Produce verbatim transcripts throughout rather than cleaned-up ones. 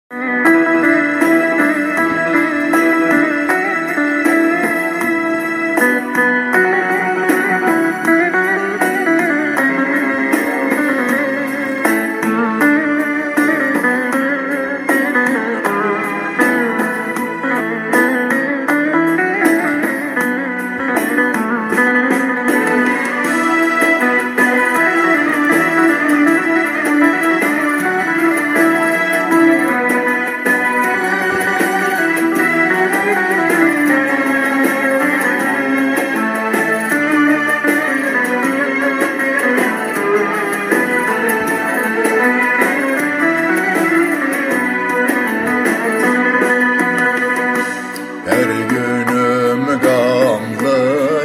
Her günüm gamlı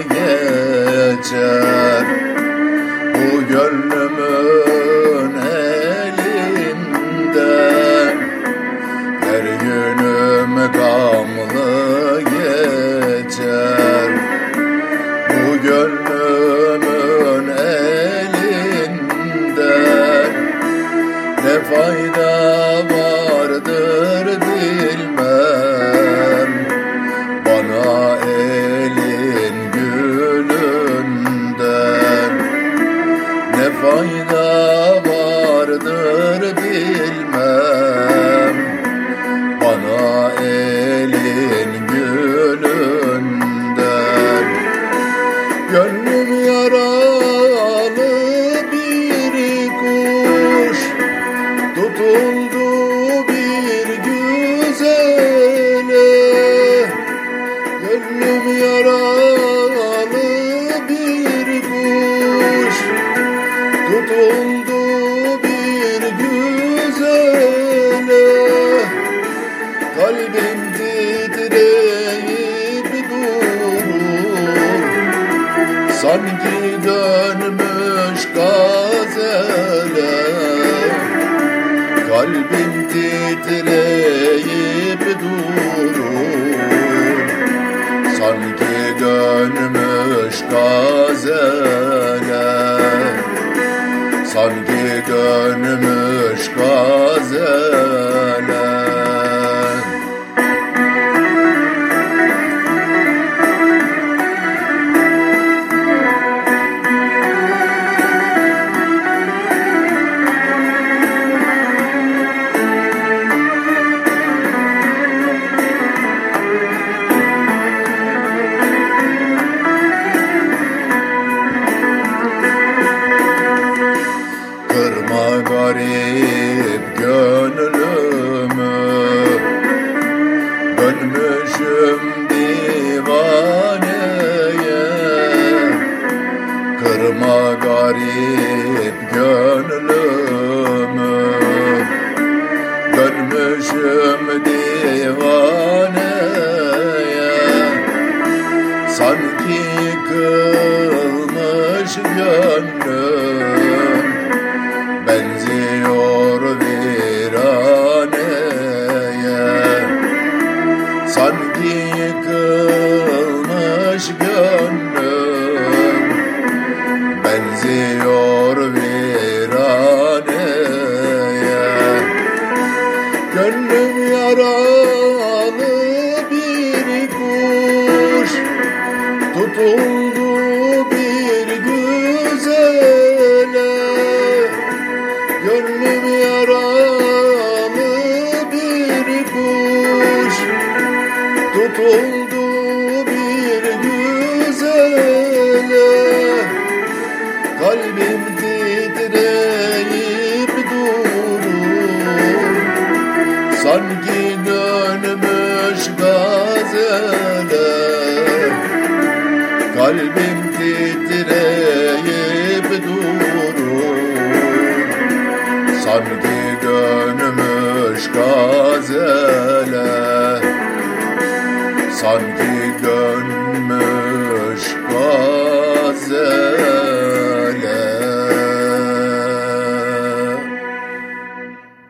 geçer, bu gönlümün elinden. Her günüm gamlı geçer, bu gönlümün elinden. Ne fayda vardır bilmem bana elin gülünden. Ne fayda vardır bilmem bana elin gülünden. Gönlüm yaralı bir kuş, tutuldu bir güzele. Gönlüm yaralı bir kuş, tutuldu bir güzele. Kalbim titreyip durur, sanki dönmüş gazele. Kalbim titreyip durur, sanki dönmüş gazele. Sanki dönmüş gazele. Kırma garip gönlümü, dönmüşüm divaneye. Kırma garip gönlümü, dönmüşüm divaneye. Sanki kılmış gönlüm, benziyor viraneye. Sanki yıkılmış gönlüm, benziyor viraneye. Gönlüm yaralı bir kuş, tutuldu bir güzele. Gönlüm yaralı bir kuş, tutuldu bir güzele. Kalbim titreyip durur, sanki dönmüş gazele. Kalbim titreyip durur, sanki dönmüş gazele. Sanki dönmüş gazele.